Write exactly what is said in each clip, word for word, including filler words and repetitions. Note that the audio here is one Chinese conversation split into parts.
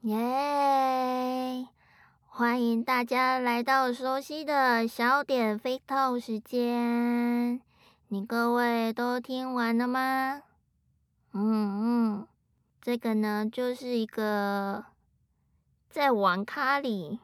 耶！欢迎大家来到熟悉的小点飞透时间。你各位都听完了吗？嗯嗯，这个呢，就是一个在网咖里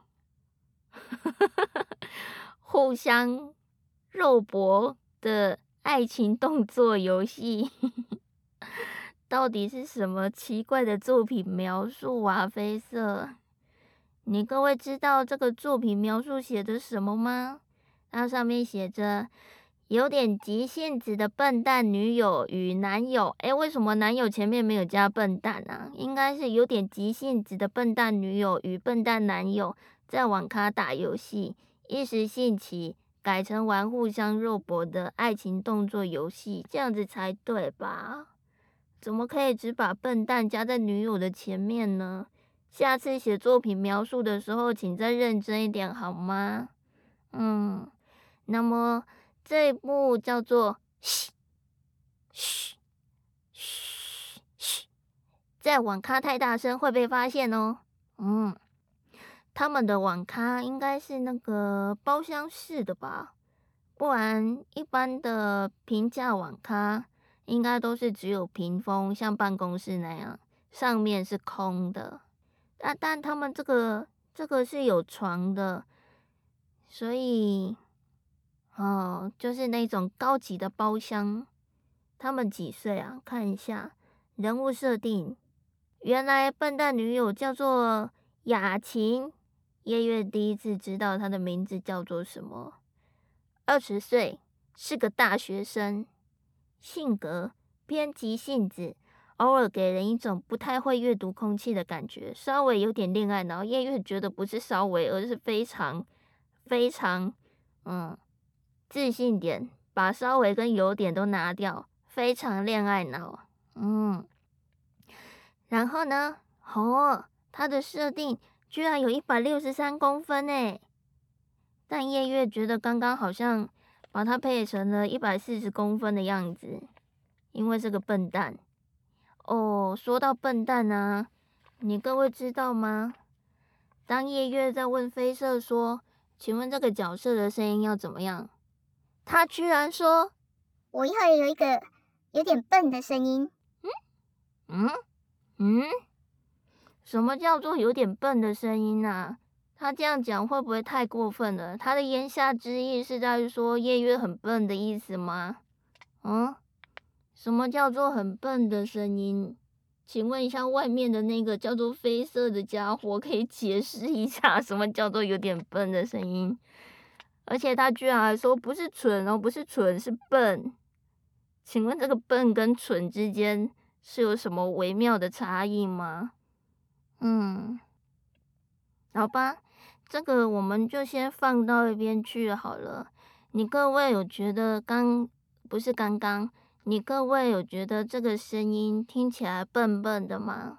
互相肉搏的爱情动作游戏。到底是什么奇怪的作品描述啊？飞色，你各位知道这个作品描述写的什么吗？它上面写着有点急性子的笨蛋女友与男友。诶，为什么男友前面没有加笨蛋啊？应该是有点急性子的笨蛋女友与笨蛋男友在网咖打游戏，一时兴起改成玩互相肉搏的爱情动作游戏，这样子才对吧？怎么可以只把笨蛋加在女友的前面呢？下次写作品描述的时候，请再认真一点好吗？嗯，那么这一部叫做嘘嘘嘘嘘，在网咖太大声会被发现哦。嗯，他们的网咖应该是那个包厢式的吧？不然一般的平价网咖应该都是只有屏风，像办公室那样，上面是空的。但但他们这个这个是有床的，所以哦，就是那种高级的包厢。他们几岁啊？看一下人物设定。原来笨蛋女友叫做雅琴，叶月第一次知道她的名字叫做什么。二十岁，是个大学生，性格偏急性子，偶尔给人一种不太会阅读空气的感觉，稍微有点恋爱脑。叶月觉得不是稍微，而是非常非常，嗯，自信点，把稍微跟有点都拿掉，非常恋爱脑。嗯，然后呢，哦，他的设定居然有一百六十三公分诶，但叶月觉得刚刚好像把它配成了一百四十公分的样子，因为是个笨蛋。哦，说到笨蛋啊，你各位知道吗？当叶月在问飞社说：“请问这个角色的声音要怎么样？”他居然说：“ 我要有一个有点笨的声音。” 嗯嗯，什么叫做有点笨的声音啊？他这样讲会不会太过分了？他的言下之意是在说叶月很笨的意思吗？嗯，什么叫做很笨的声音？请问一下，外面的那个叫做绯色的家伙，可以解释一下什么叫做有点笨的声音？而且他居然还说不是蠢哦，不是蠢，是笨。请问这个笨跟蠢之间是有什么微妙的差异吗？嗯，好吧，这个我们就先放到一边去好了。你各位有觉得刚不是刚刚？你各位有觉得这个声音听起来笨笨的吗？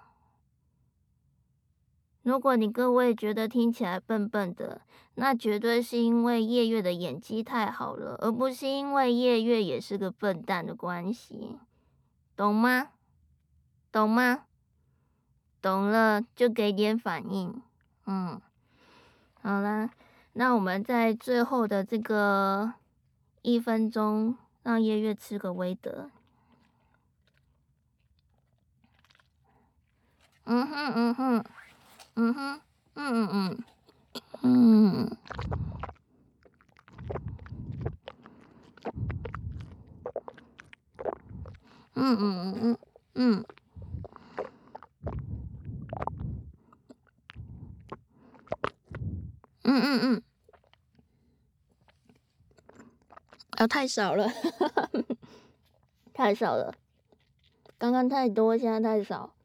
如果你各位觉得听起来笨笨的，那绝对是因为叶月的演技太好了，而不是因为叶月也是个笨蛋的关系，懂吗？懂吗？懂了就给点反应。嗯，好啦，那我们在最后的这个一分钟，让叶月吃个威德。嗯哼嗯哼嗯哼嗯嗯嗯嗯嗯嗯嗯嗯嗯嗯嗯，啊，太少了，太少了，刚刚太多，现在太少。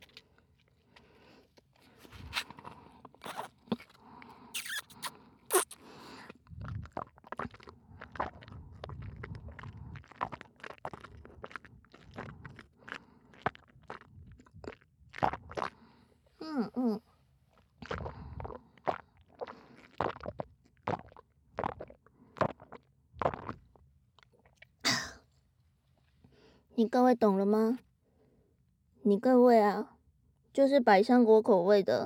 嗯嗯，你各位懂了吗？你各位啊， 就是百香果口味的。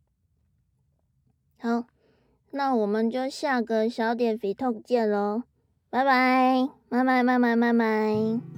好，那我们就下个小点 V Talk 见咯，拜拜，拜拜，拜拜，拜拜。